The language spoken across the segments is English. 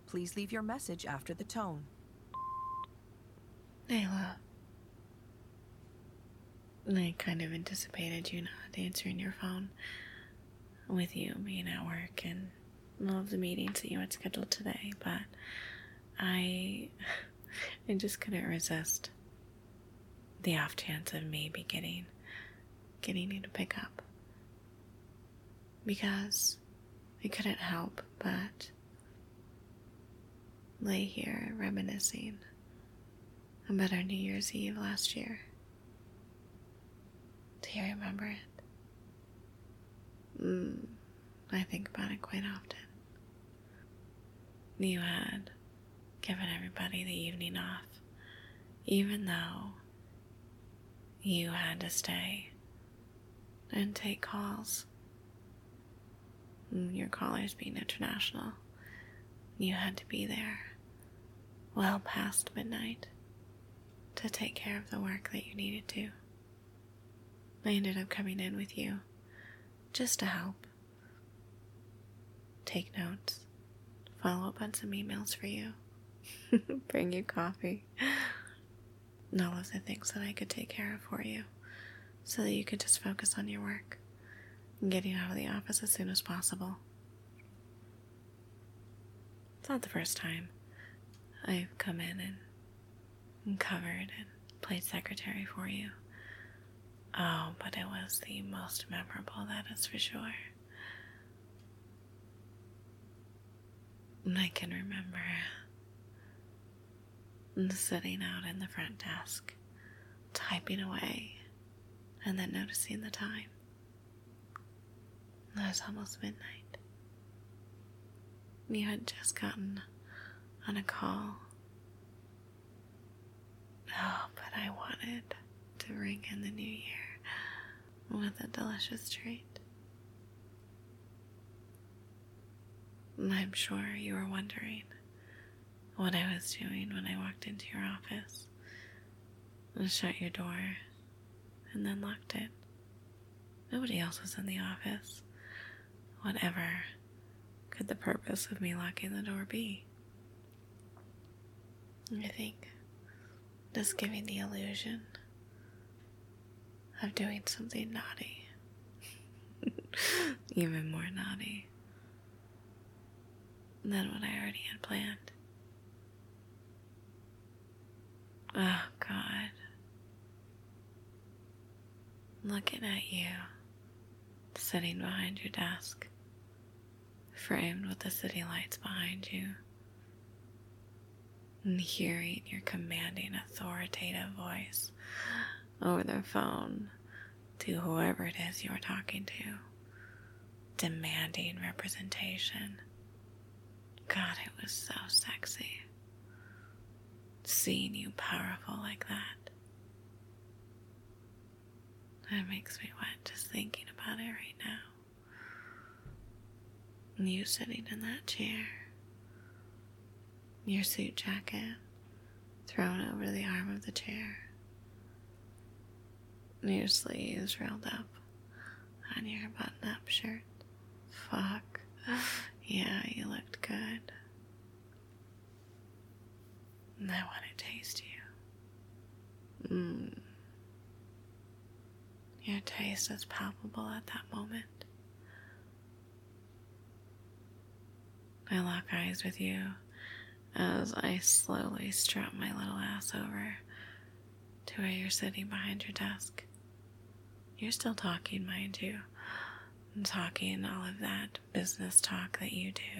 Please leave your message after the tone. Ayla, I kind of anticipated you not answering your phone with you being at work and all of the meetings that you had scheduled today, but I just couldn't resist the off chance of maybe getting you to pick up. Because I couldn't help but lay here reminiscing about our New Year's Eve last year. Do you remember it? I think about it quite often. You had given everybody the evening off, even though you had to stay and take calls. Your callers being international, you had to be there well past midnight to take care of the work that you needed to. I ended up coming in with you just to help, take notes, follow up on some emails for you, bring you coffee, and all of the things that I could take care of for you so that you could just focus on your work and getting out of the office as soon as possible. It's not the first time I've come in and covered and played secretary for you. Oh, but it was the most memorable, that is for sure. And I can remember sitting out in the front desk, typing away, and then noticing the time. It was almost midnight. You had just gotten on a call. Oh, but I wanted to ring in the new year with a delicious treat. And I'm sure you were wondering what I was doing when I walked into your office and shut your door and then locked it. Nobody else was in the office. Whatever could the purpose of me locking the door be? I think just giving the illusion of doing something naughty. Even more naughty than what I already had planned. Oh, God. Looking at you, sitting behind your desk, framed with the city lights behind you, and hearing your commanding, authoritative voice over the phone to whoever it is you were talking to, demanding representation. God, it was so sexy. Seeing you powerful like that. It makes me wet just thinking about it right now. And you sitting in that chair, your suit jacket thrown over the arm of the chair, and your sleeves rolled up on your button-up shirt. Fuck. Yeah, you looked good. And I want to taste you. Your taste is palpable at that moment. I lock eyes with you as I slowly strut my little ass over to where you're sitting behind your desk. You're still talking, mind you. And talking all of that business talk that you do.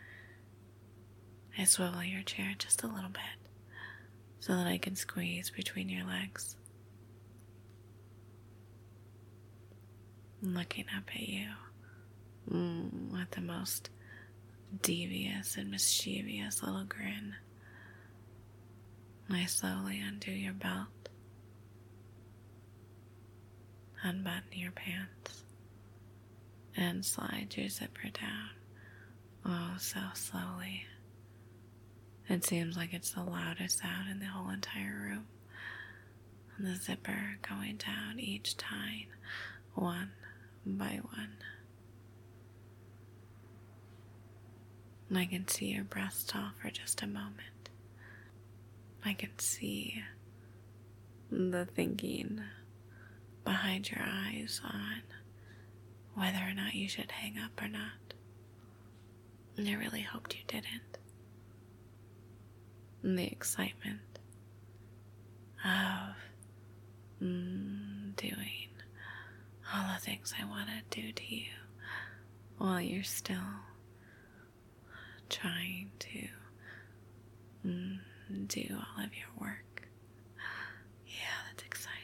I swivel your chair just a little bit so that I can squeeze between your legs. Looking up at you with the most devious and mischievous little grin. I slowly undo your belt, unbutton your pants, and slide your zipper down, oh so slowly. It seems like it's the loudest sound in the whole entire room. And the zipper going down each time, one by one. And I can see your breath stall for just a moment. I can see the thinking behind your eyes on whether or not you should hang up or not. And I really hoped you didn't. And the excitement of doing all the things I want to do to you while you're still trying to do all of your work. Yeah, that's exciting.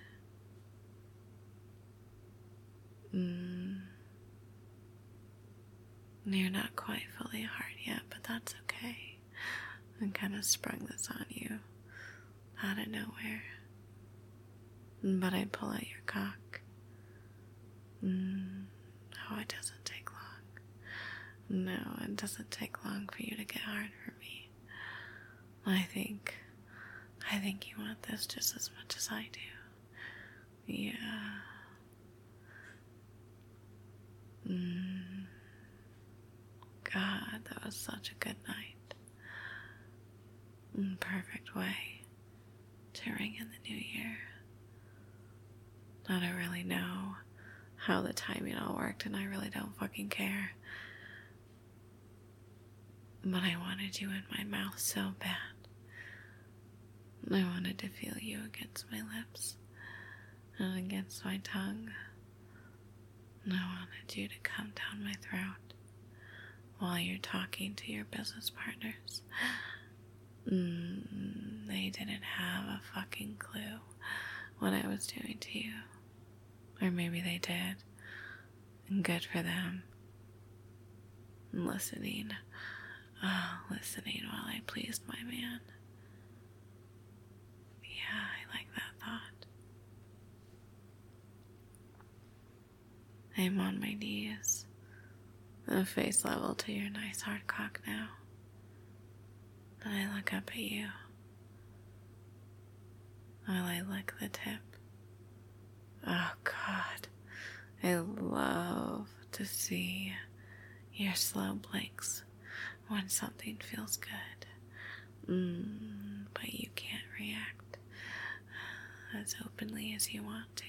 You're not quite fully hard yet, but that's okay. I kind of sprung this on you out of nowhere. But I pull out your cock. Oh, it doesn't take long. No, it doesn't take long for you to get hard for me. I think you want this just as much as I do. Yeah. God, that was such a good night. Perfect way to ring in the new year. I don't really know how the timing all worked, and I really don't fucking care. But I wanted you in my mouth so bad. I wanted to feel you against my lips and against my tongue. And I wanted you to come down my throat while you're talking to your business partners. They didn't have a fucking clue what I was doing to you. Or maybe they did. And good for them. Listening while I pleased my man. Yeah, I like that thought. I'm on my knees, face level to your nice hard cock now. And I look up at you while I lick the tip. Oh God, I love to see your slow blinks when something feels good. But you can't react as openly as you want to.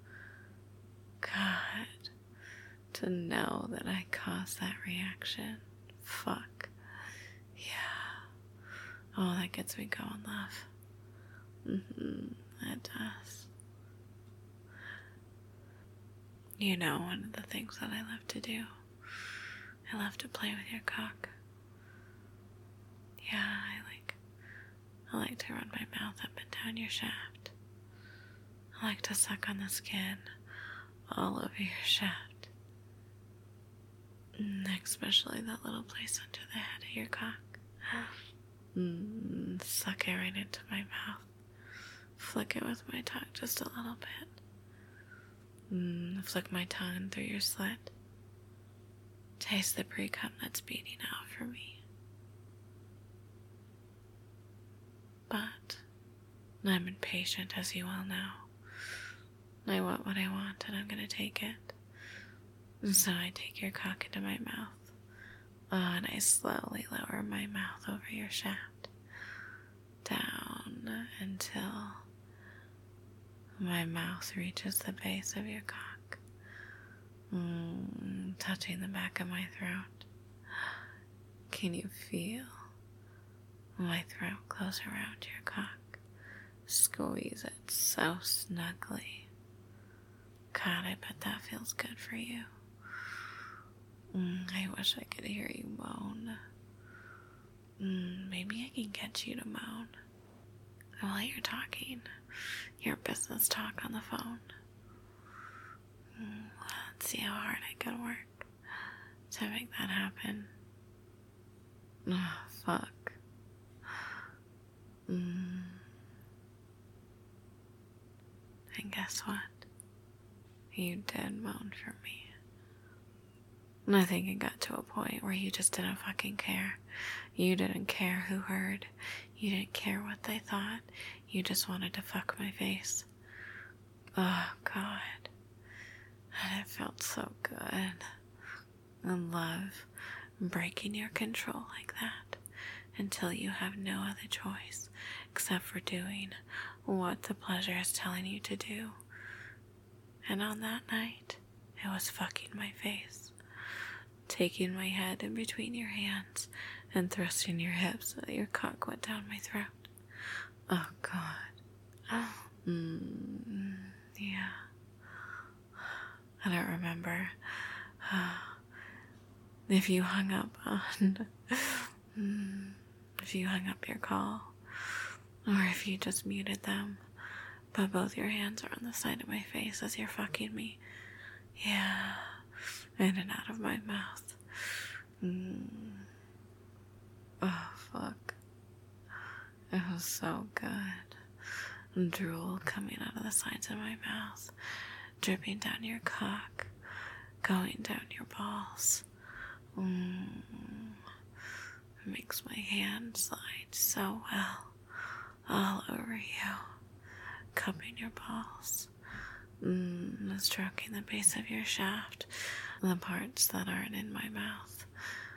God, to know that I caused that reaction. Fuck. Yeah. Oh, that gets me going, love. It does. You know, one of the things that I love to do, I love to play with your cock. Yeah, I like to run my mouth up and down your shaft. I like to suck on the skin all over your shaft. Especially that little place under the head of your cock. Suck it right into my mouth. Flick it with my tongue just a little bit. Flick my tongue through your slit. Taste the pre-cum that's beating out for me. But I'm impatient, as you well know. I want what I want, and I'm gonna take it. And so I take your cock into my mouth. And I slowly lower my mouth over your shaft. Down until my mouth reaches the base of your cock. Touching the back of my throat. Can you feel my throat close around your cock? Squeeze it so snugly. God, I bet that feels good for you. I wish I could hear you moan. Maybe I can get you to moan while you're talking your business talk on the phone. Let's see how hard I can work to make that happen. Oh, fuck. And guess what? You did moan for me. And I think it got to a point where you just didn't fucking care. You didn't care who heard. You didn't care what they thought. You just wanted to fuck my face. Oh, God. And it felt so good. And love, breaking your control like that until you have no other choice except for doing what the pleasure is telling you to do. And on that night, it was fucking my face, taking my head in between your hands and thrusting your hips so that your cock went down my throat. Oh, God. Yeah. I don't remember if you hung up your call, or if you just muted them, but both your hands are on the side of my face as you're fucking me. Yeah, in and out of my mouth. Oh, fuck. It was so good. Drool coming out of the sides of my mouth, dripping down your cock, going down your balls. It makes my hand slide so well all over you, cupping your balls, stroking the base of your shaft, the parts that aren't in my mouth.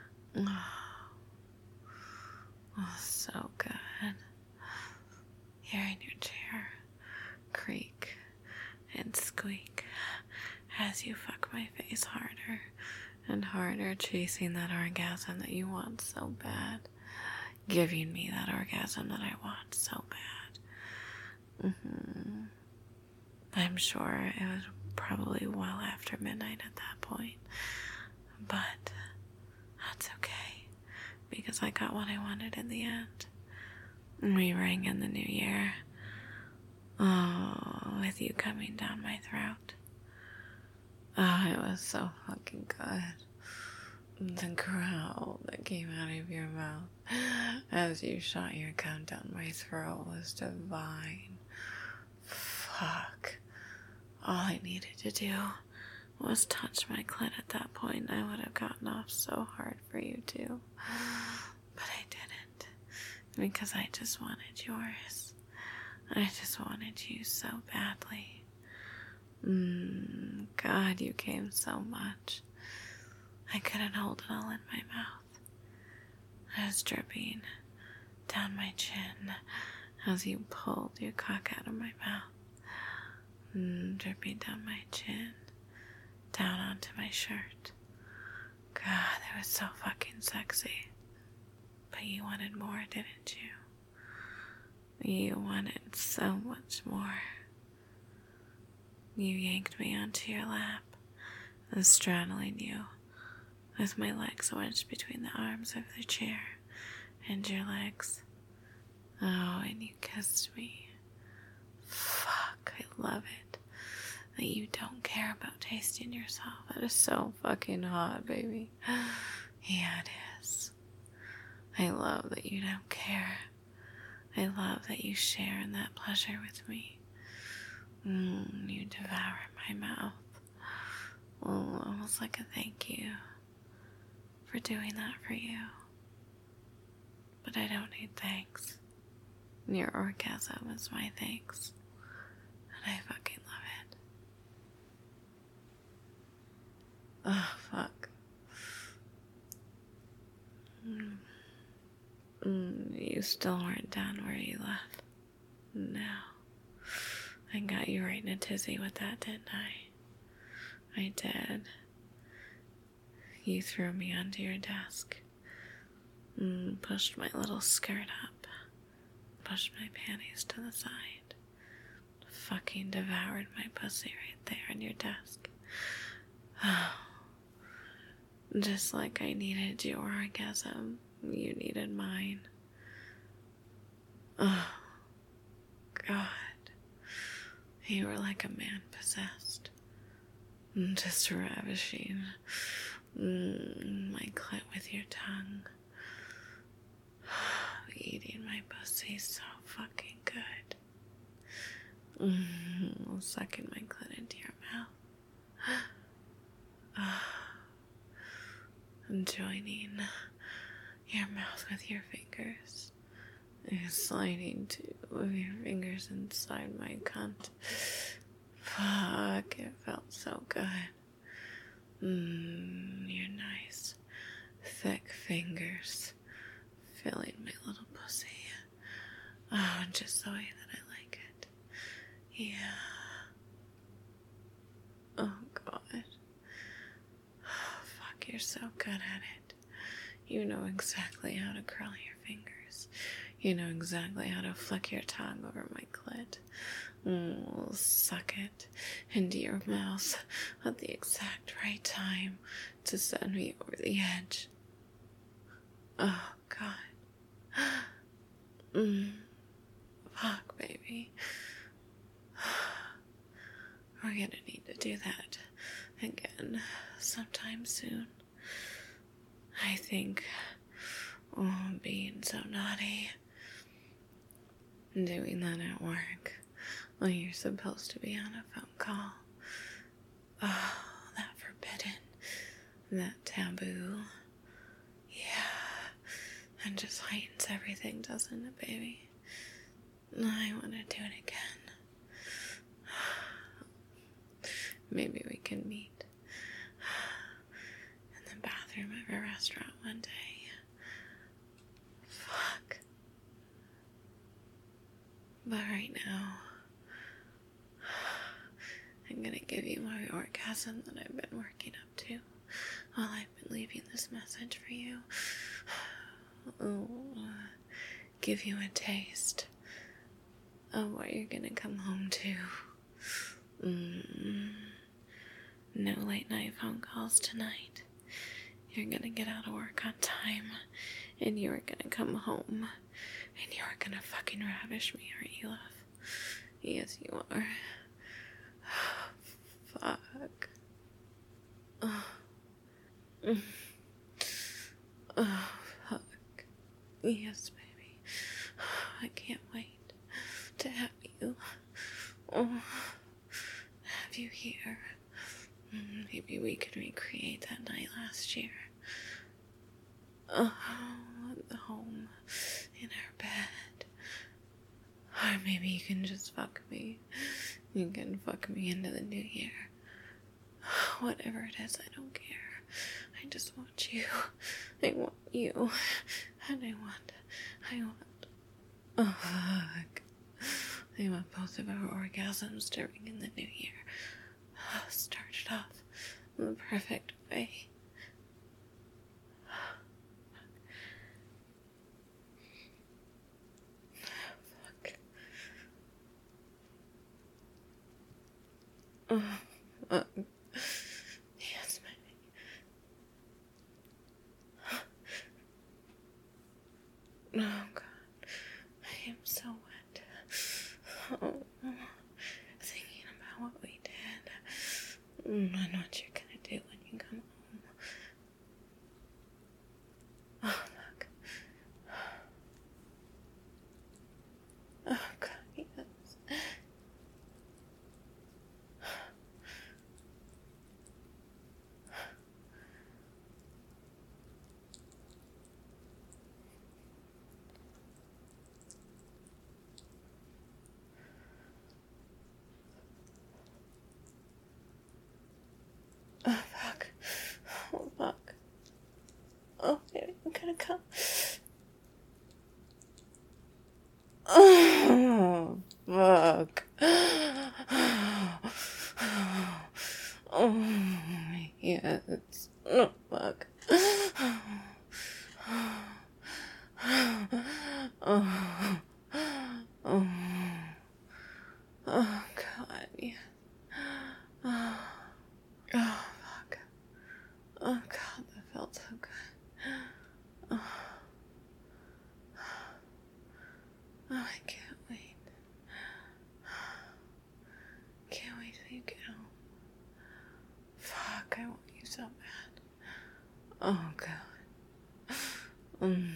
Oh, so good. Hearing your chair creak and squeak as you fuck my face harder and harder, chasing that orgasm that you want so bad, giving me that orgasm that I want so bad. I'm sure it was probably well after midnight at that point, but that's okay, because I got what I wanted in the end. We rang in the new year, with you coming down my throat. Oh, it was so fucking good. The growl that came out of your mouth as you shot your cum down my throat was divine. Fuck. All I needed to do was touch my clit at that point. I would have gotten off so hard for you too. But I didn't, because I just wanted yours. I just wanted you so badly. God, you came so much. I couldn't hold it all in my mouth. I was dripping down my chin as you pulled your cock out of my mouth. Dripping down my chin, down onto my shirt. God, it was so fucking sexy. But you wanted more, didn't you? You wanted so much more. You yanked me onto your lap, straddling you, with my legs wedged between the arms of the chair and your legs. Oh, and you kissed me. Fuck, I love it that you don't care about tasting yourself. That is so fucking hot, baby. Yeah, it is. I love that you don't care. I love that you share in that pleasure with me. You devour my mouth. Almost like a thank you for doing that for you. But I don't need thanks. Your orgasm is my thanks. And I fucking love it. Oh, fuck. You still weren't done where you left. No. I got you right in a tizzy with that, didn't I? I did. You threw me onto your desk, pushed my little skirt up, pushed my panties to the side, fucking devoured my pussy right there on your desk. Oh, just like I needed your orgasm, you needed mine. Oh, God. You were like a man possessed, just ravishing my clit with your tongue, eating my pussy so fucking good, sucking my clit into your mouth, and joining your mouth with your fingers. You're sliding two of your fingers inside my cunt. Fuck, it felt so good. Your nice, thick fingers filling my little pussy. Oh, just the way that I like it. Yeah. Oh, God. Oh, fuck, you're so good at it. You know exactly how to curl your fingers. You know exactly how to flick your tongue over my clit. Suck it into your mouth at the exact right time to send me over the edge. Oh, God. Fuck, baby. We're gonna need to do that again sometime soon. I think being so naughty, doing that at work when you're supposed to be on a phone call. Oh, that forbidden, that taboo. Yeah, and just heightens everything, doesn't it, baby? I want to do it again. Maybe we can meet in the bathroom of a restaurant one day. Fuck. But right now, I'm gonna give you my orgasm that I've been working up to while I've been leaving this message for you. Give you a taste of what you're gonna come home to. No late night phone calls tonight. You're gonna get out of work on time, and you're gonna come home, and you're gonna fucking ravish me, aren't you, love? Yes, you are. Fuck. Oh, fuck. Yes, baby. I can't wait to have you. Have you here. Maybe we could recreate that night last year. At the home, in our bed. Or maybe you can just fuck me. You can fuck me into the new year. Whatever it is, I don't care. I just want you. I want you. And I want. Oh, fuck. I want both of our orgasms to ring in the new year. Start it off in the perfect way. Fuck. Oh, fuck. Yes, baby. Oh, God. I am so wet. Oh, thinking about what we did. And what you're gonna do when you come home. Oh, fuck. Oh, God, yes. Oh, fuck. Oh, fuck. Oh, baby, I'm gonna come. Oh, fuck. Oh, yes. Oh, fuck. Oh, oh, oh, God, yeah. Oh, fuck. Oh, God, that felt so good. Oh, I can't wait. Can't wait till you get home. Fuck, I want you so bad. Oh, God. Mm.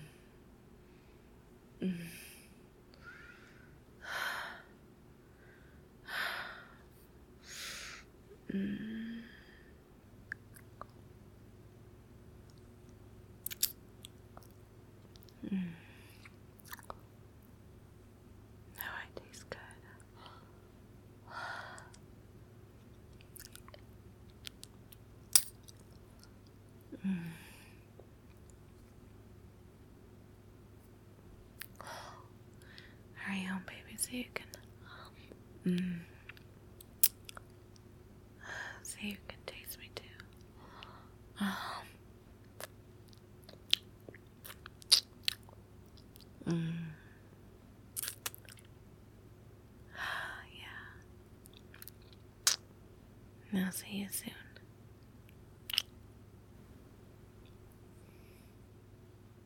Now I taste good. baby, so you can, mm, so you can taste me too. Yeah. I'll see you soon.